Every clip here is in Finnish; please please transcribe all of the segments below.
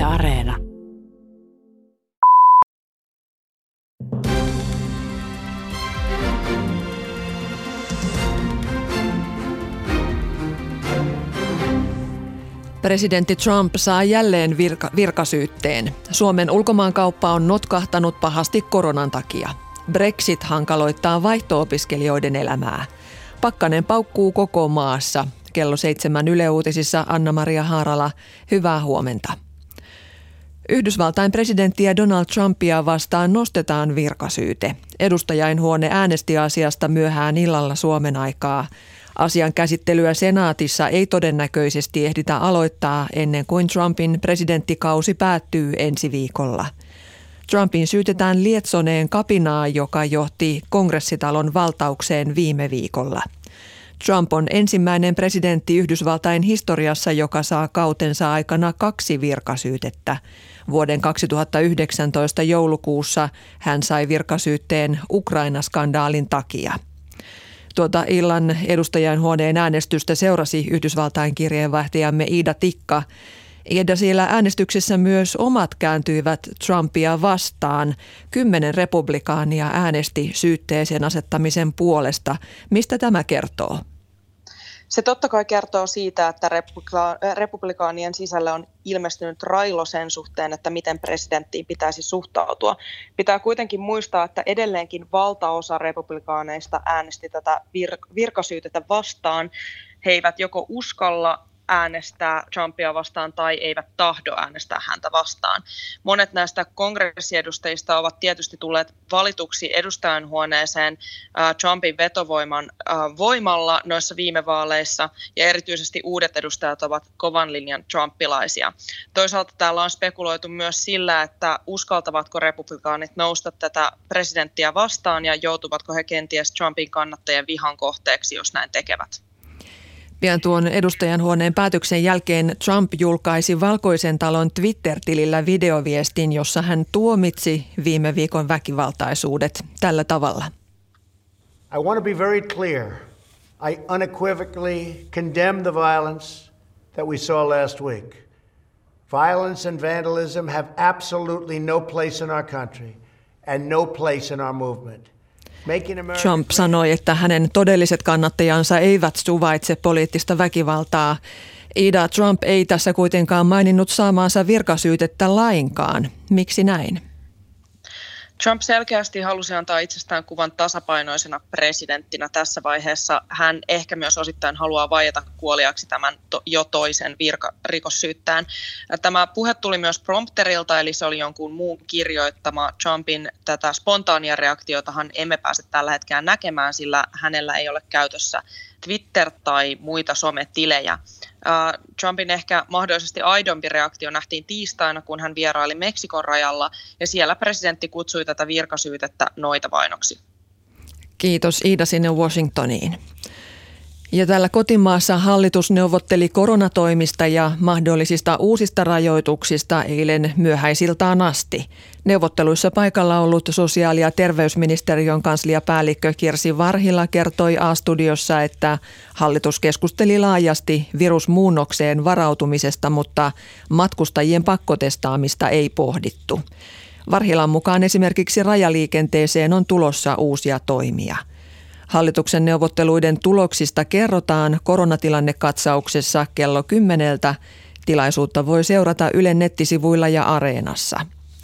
Areena. Presidentti Trump saa jälleen virkasyytteen. Suomen ulkomaankauppa on notkahtanut pahasti koronan takia. Brexit hankaloittaa vaihto-opiskelijoiden elämää. Pakkanen paukkuu koko maassa. Kello 7 Yle Uutisissa Anna-Maria Haarala. Hyvää huomenta. Yhdysvaltain presidenttiä Donald Trumpia vastaan nostetaan virkasyyte. Edustajainhuone äänesti asiasta myöhään illalla Suomen aikaa. Asian käsittelyä senaatissa ei todennäköisesti ehditä aloittaa ennen kuin Trumpin presidenttikausi päättyy ensi viikolla. Trumpin syytetään lietsoneen kapinaa, joka johti kongressitalon valtaukseen viime viikolla. Trump on ensimmäinen presidentti Yhdysvaltain historiassa, joka saa kautensa aikana 2 virkasyytettä. Vuoden 2019 joulukuussa hän sai virkasyytteen Ukraina-skandaalin takia. Illan edustajainhuoneen äänestystä seurasi Yhdysvaltain kirjeenvaihtajamme Iida Tikka. Iida, siellä äänestyksessä myös omat kääntyivät Trumpia vastaan. 10 republikaania äänesti syytteeseen asettamisen puolesta. Mistä tämä kertoo? Se totta kai kertoo siitä, että republikaanien sisällä on ilmestynyt railo sen suhteen, että miten presidenttiin pitäisi suhtautua. Pitää kuitenkin muistaa, että edelleenkin valtaosa republikaaneista äänesti tätä virkasyytettä vastaan. He eivät joko uskalla äänestää Trumpia vastaan tai eivät tahdo äänestää häntä vastaan. Monet näistä kongressiedustajista ovat tietysti tulleet valituksi edustajanhuoneeseen Trumpin vetovoiman voimalla noissa viime vaaleissa, ja erityisesti uudet edustajat ovat kovan linjan trumpilaisia. Toisaalta täällä on spekuloitu myös sillä, että uskaltavatko republikaanit nousta tätä presidenttiä vastaan ja joutuvatko he kenties Trumpin kannattajien vihan kohteeksi, jos näin tekevät. Pian tuon edustajanhuoneen päätöksen jälkeen Trump julkaisi Valkoisen talon Twitter-tilillä videoviestin, jossa hän tuomitsi viime viikon väkivaltaisuudet tällä tavalla. I want to be very clear. I unequivocally condemn the violence that we saw last week. Violence and vandalism have absolutely no place in our country and no place in our movement. Trump sanoi, että hänen todelliset kannattajansa eivät suvaitse poliittista väkivaltaa. Iida, Trump ei tässä kuitenkaan maininnut saamaansa virkasyytettä lainkaan. Miksi näin? Trump selkeästi halusi antaa itsestään kuvan tasapainoisena presidenttinä tässä vaiheessa. Hän ehkä myös osittain haluaa vaieta kuoliaksi tämän jo toisen rikossyyttään. Tämä puhe tuli myös prompterilta, eli se oli jonkun muun kirjoittama. Trumpin tätä spontaania reaktiotahan emme pääse tällä hetkellä näkemään, sillä hänellä ei ole käytössä Twitter tai muita sometilejä. Trumpin ehkä mahdollisesti aidompi reaktio nähtiin tiistaina, kun hän vieraili Meksikon rajalla, ja siellä presidentti kutsui tätä virkasyytettä noitavainoksi. Kiitos Iida sinne Washingtoniin. Ja täällä kotimaassa hallitus neuvotteli koronatoimista ja mahdollisista uusista rajoituksista eilen myöhäisiltaan asti. Neuvotteluissa paikalla ollut sosiaali- ja terveysministeriön kansliapäällikkö Kirsi Varhila kertoi A-studiossa, että hallitus keskusteli laajasti virusmuunnokseen varautumisesta, mutta matkustajien pakkotestaamista ei pohdittu. Varhilan mukaan esimerkiksi rajaliikenteeseen on tulossa uusia toimia. Hallituksen neuvotteluiden tuloksista kerrotaan koronatilannekatsauksessa kello 10. Tilaisuutta voi seurata Ylen nettisivuilla ja Areenassa.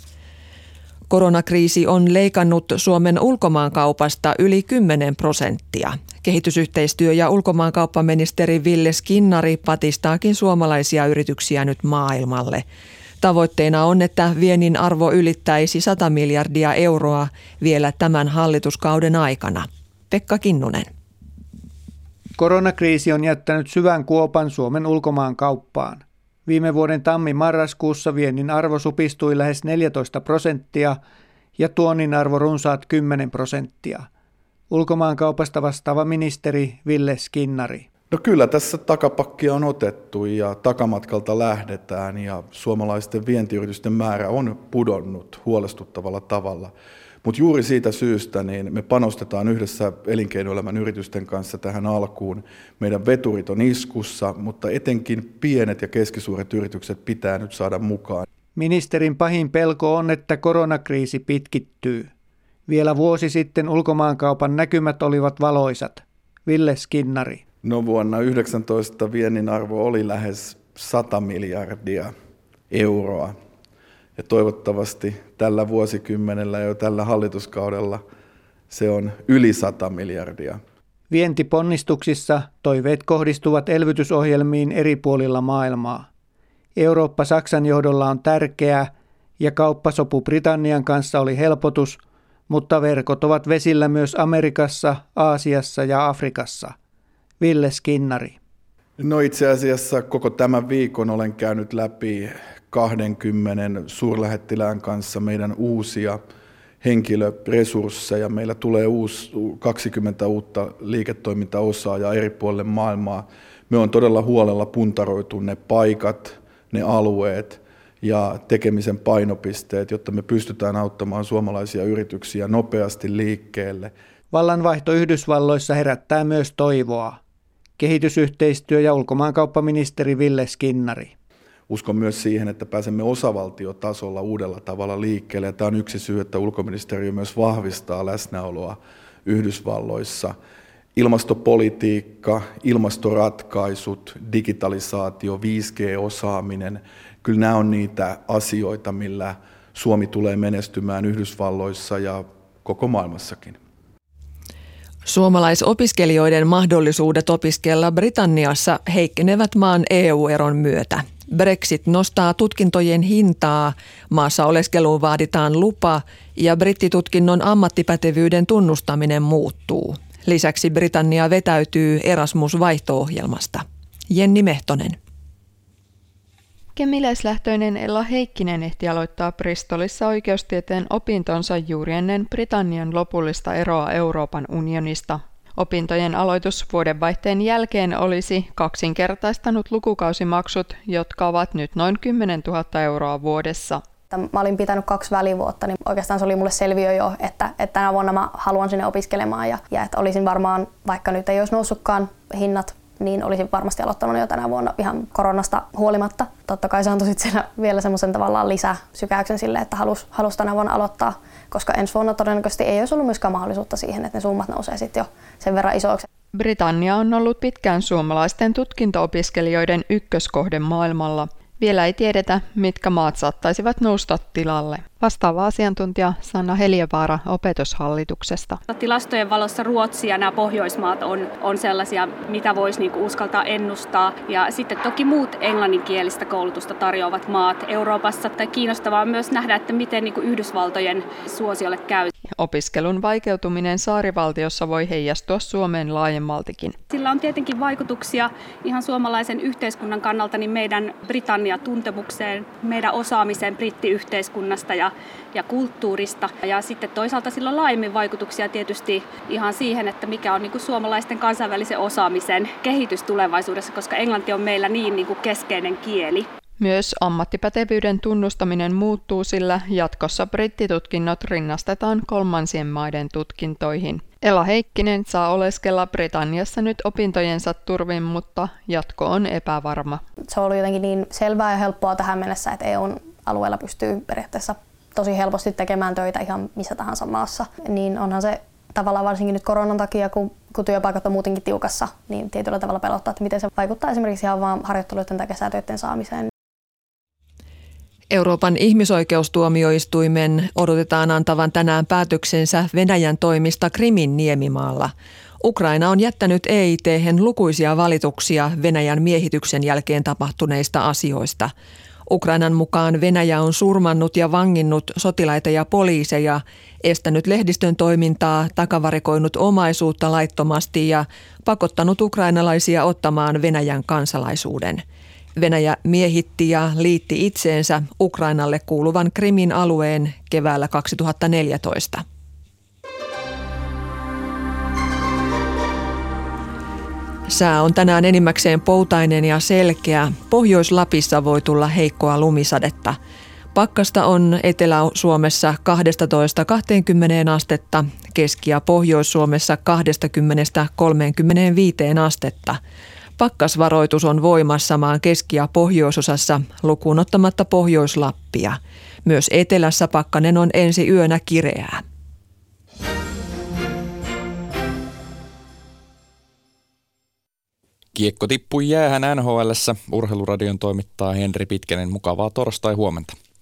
Koronakriisi on leikannut Suomen ulkomaankaupasta yli 10%. Kehitysyhteistyö- ja ulkomaankauppaministeri Ville Skinnari patistaakin suomalaisia yrityksiä nyt maailmalle. Tavoitteena on, että viennin arvo ylittäisi 100 miljardia euroa vielä tämän hallituskauden aikana. Pekka Kinnunen. Koronakriisi on jättänyt syvän kuopan Suomen ulkomaankauppaan. Viime vuoden tammi-marraskuussa viennin arvo supistui lähes 14% ja tuonnin arvo runsaat 10%. Ulkomaankaupasta vastaava ministeri Ville Skinnari. No kyllä tässä takapakkia on otettu ja takamatkalta lähdetään ja suomalaisten vientiyritysten määrä on pudonnut huolestuttavalla tavalla. Mutta juuri siitä syystä niin me panostetaan yhdessä elinkeinoelämän yritysten kanssa tähän alkuun. Meidän veturit on iskussa, mutta etenkin pienet ja keskisuuret yritykset pitää nyt saada mukaan. Ministerin pahin pelko on, että koronakriisi pitkittyy. Vielä vuosi sitten ulkomaankaupan näkymät olivat valoisat. Ville Skinnari. No vuonna 2019 viennin arvo oli lähes 100 miljardia euroa. Ja toivottavasti tällä vuosikymmenellä ja tällä hallituskaudella se on yli 100 miljardia. Vientiponnistuksissa toiveet kohdistuvat elvytysohjelmiin eri puolilla maailmaa. Eurooppa Saksan johdolla on tärkeää ja kauppasopu Britannian kanssa oli helpotus, mutta verkot ovat vesillä myös Amerikassa, Aasiassa ja Afrikassa. Ville Skinnari. No itse asiassa koko tämän viikon olen käynyt läpi 20 suurlähettilään kanssa meidän uusia henkilöresursseja. Meillä tulee 20 uutta liiketoimintaosaajaa eri puolille maailmaa. Me on todella huolella puntaroitu ne paikat, ne alueet ja tekemisen painopisteet, jotta me pystytään auttamaan suomalaisia yrityksiä nopeasti liikkeelle. Vallanvaihto Yhdysvalloissa herättää myös toivoa. Kehitysyhteistyö- ja ulkomaankauppaministeri Ville Skinnari. Uskon myös siihen, että pääsemme osavaltiotasolla uudella tavalla liikkeelle. Ja tämä on yksi syy, että ulkoministeriö myös vahvistaa läsnäoloa Yhdysvalloissa. Ilmastopolitiikka, ilmastoratkaisut, digitalisaatio, 5G-osaaminen, kyllä nämä on niitä asioita, millä Suomi tulee menestymään Yhdysvalloissa ja koko maailmassakin. Suomalaisopiskelijoiden mahdollisuudet opiskella Britanniassa heikkenevät maan EU-eron myötä. Brexit nostaa tutkintojen hintaa, maassa oleskeluun vaaditaan lupa ja brittitutkinnon ammattipätevyyden tunnustaminen muuttuu. Lisäksi Britannia vetäytyy Erasmus-vaihto-ohjelmasta. Jenni Mehtonen. Kemiläislähtöinen Ella Heikkinen ehti aloittaa Bristolissa oikeustieteen opintonsa juuri ennen Britannian lopullista eroa Euroopan unionista. Opintojen aloitus vuodenvaihteen jälkeen olisi kaksinkertaistanut lukukausimaksut, jotka ovat nyt noin 10 000 euroa vuodessa. Mä olin pitänyt 2 välivuotta, niin oikeastaan se oli mulle selviö jo, että tänä vuonna mä haluan sinne opiskelemaan ja että olisin varmaan, vaikka nyt ei olisi noussutkaan hinnat, niin olisin varmasti aloittanut jo tänä vuonna ihan koronasta huolimatta. Totta kai se antoi sitten vielä semmoisen tavallaan lisäsykäyksen sille, että halusi tänä vuonna aloittaa, koska ensi vuonna todennäköisesti ei olisi ollut myöskään mahdollisuutta siihen, että ne summat nousee sitten jo sen verran isoiksi. Britannia on ollut pitkään suomalaisten tutkinto-opiskelijoiden ykköskohde maailmalla. Vielä ei tiedetä, mitkä maat saattaisivat nousta tilalle. Vastaava asiantuntija Sanna Heliövaara Opetushallituksesta. Tilastojen valossa Ruotsi ja nämä Pohjoismaat on sellaisia, mitä voisi uskaltaa ennustaa. Ja sitten toki muut englanninkielistä koulutusta tarjoavat maat Euroopassa. Tai kiinnostavaa on myös nähdä, että miten Yhdysvaltojen suosiolle käy. Opiskelun vaikeutuminen saarivaltiossa voi heijastua Suomeen laajemmaltikin. Sillä on tietenkin vaikutuksia ihan suomalaisen yhteiskunnan kannalta niin meidän Britannia-tuntemukseen, meidän osaamiseen brittiyhteiskunnasta ja kulttuurista. Ja sitten toisaalta sillä on laajemmin vaikutuksia tietysti ihan siihen, että mikä on suomalaisten kansainvälisen osaamisen kehitys tulevaisuudessa, koska englanti on meillä niin keskeinen kieli. Myös ammattipätevyyden tunnustaminen muuttuu, sillä jatkossa brittitutkinnot rinnastetaan kolmansien maiden tutkintoihin. Ella Heikkinen saa oleskella Britanniassa nyt opintojensa turvin, mutta jatko on epävarma. Se on ollut jotenkin niin selvää ja helppoa tähän mennessä, että EUn alueella pystyy periaatteessa tosi helposti tekemään töitä ihan missä tahansa maassa. Niin onhan se tavallaan varsinkin nyt koronan takia, kun työpaikat on muutenkin tiukassa, niin tietyllä tavalla pelottaa, että miten se vaikuttaa esimerkiksi ihan vaan harjoitteluiden tai kesätöiden saamiseen. Euroopan ihmisoikeustuomioistuimen odotetaan antavan tänään päätöksensä Venäjän toimista Krimin niemimaalla. Ukraina on jättänyt EIT:hen lukuisia valituksia Venäjän miehityksen jälkeen tapahtuneista asioista. Ukrainan mukaan Venäjä on surmannut ja vanginnut sotilaita ja poliiseja, estänyt lehdistön toimintaa, takavarikoinut omaisuutta laittomasti ja pakottanut ukrainalaisia ottamaan Venäjän kansalaisuuden. Venäjä miehitti ja liitti itseensä Ukrainalle kuuluvan Krimin alueen keväällä 2014. Sää on tänään enimmäkseen poutainen ja selkeä. Pohjois-Lapissa voi tulla heikkoa lumisadetta. Pakkasta on Etelä-Suomessa 12-20 astetta, Keski- ja Pohjois-Suomessa 20-35 astetta. Pakkasvaroitus on voimassa maan keski- ja pohjoisosassa lukuun ottamatta Pohjois-Lappia. Myös etelässä pakkanen on ensi yönä kireää. Kiekko tippui jäähän NHL:ssä. Urheiluradion toimittaa Henri Pitkänen. Mukavaa torstai-huomenta.